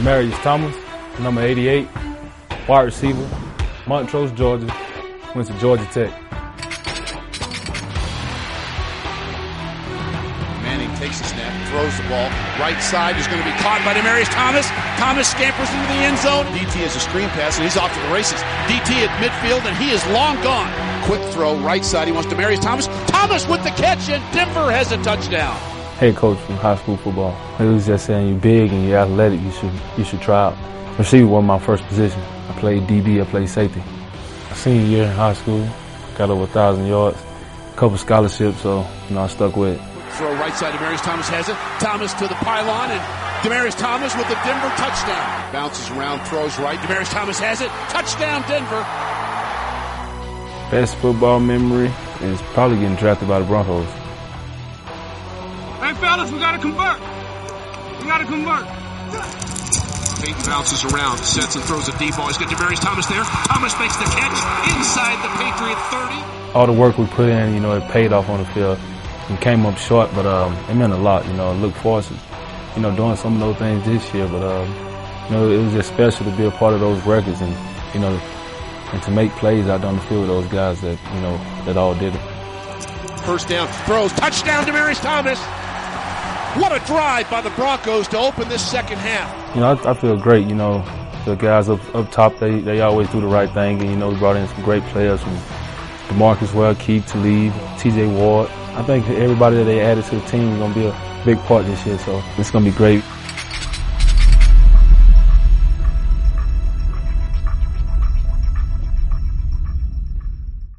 Demaryius Thomas, number 88, wide receiver, Montrose, Georgia. Went to Georgia Tech. Manning takes the snap, throws the ball. Right side is going to be caught by Demaryius Thomas. Thomas scampers into the end zone. DT has a screen pass, and he's off to the races. DT at midfield, and he is long gone. Quick throw, right side. He wants Demaryius Thomas. Thomas with the catch, and Denver has a touchdown. Head coach from high school football. He was just saying, you're big and you're athletic, you should try out. Receiver was my first position. I played DB, I played safety. My senior year in high school, got over 1,000 yards, a couple scholarships, so I stuck with it. Throw right side, Demaryius Thomas has it. Thomas to the pylon, and Demaryius Thomas with the Denver touchdown. Bounces around, throws right. Demaryius Thomas has it. Touchdown, Denver. Best football memory is probably getting drafted by the Broncos. Hey, fellas, we got to convert. Peyton bounces around, sets and throws a deep ball. He's got Demaryius Thomas there. Thomas makes the catch inside the Patriot 30. All the work we put in, it paid off on the field. We came up short, but it meant a lot. Look forward to, doing some of those things this year. But it was just special to be a part of those records and and to make plays out on the field with those guys that that all did it. First down, throws, touchdown, Demaryius Thomas. What a drive by the Broncos to open this second half. I feel great. The guys up top, they always do the right thing, and we brought in some great players from DeMarcus Ware, Keith Talib, T.J. Ward. I think everybody that they added to the team is going to be a big part this year, so it's going to be great.